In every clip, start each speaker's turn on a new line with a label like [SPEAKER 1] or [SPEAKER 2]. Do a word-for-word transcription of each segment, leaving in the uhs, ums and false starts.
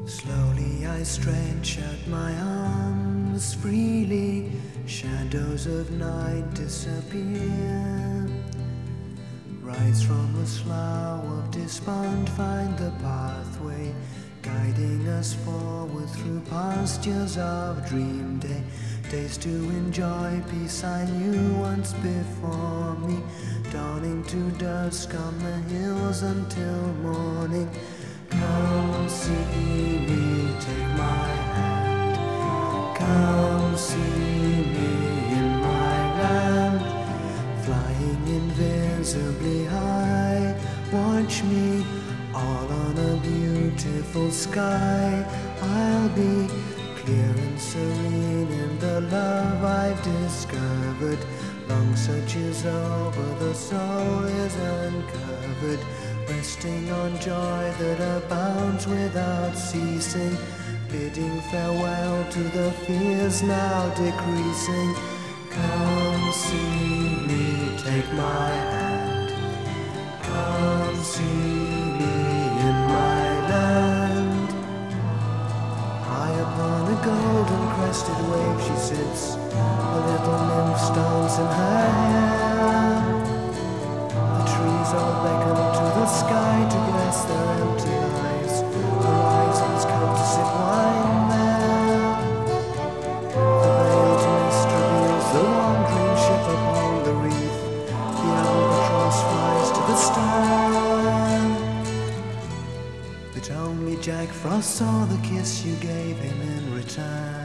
[SPEAKER 1] Slowly I stretch out my arms freely, shadows of night disappear. Rise from the slough of despond, find the pathway, guiding us forward through pastures of dream day. Days to enjoy peace I knew once before me, dawning to dusk on the hills until morning. Come see me, take my hand. Come see me in my land, flying invisibly high. Watch me all on a beautiful sky. I'll be clear and serene in the love I've discovered. Long search is over, the soul is uncovered, resting on joy that abounds without ceasing, bidding farewell to the fears now decreasing. Come see me, take my hand. Come see me in my land. High upon a golden crested wave she sits, a little nymph dance in her hair. The trees all beckon to the sky to bless their empty lives. Horizons come to sip wine there. The veiled mist reveals the wandering ship upon the reef. The albatross flies to the stern, but only Jack Frost saw the kiss you gave him in return.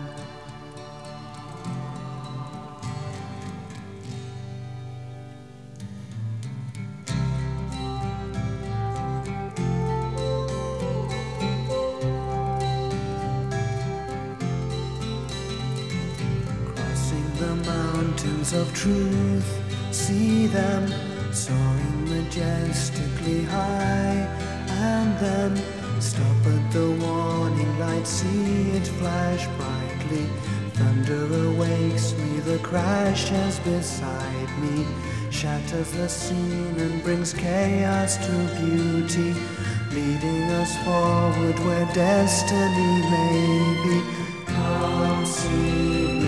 [SPEAKER 1] The mountains of truth, see them soaring majestically high, and then stop at the warning light, see it flash brightly. Thunder awakes me, the crashes beside me, shatters the scene and brings chaos to beauty, leading us forward where destiny may be. Come see me.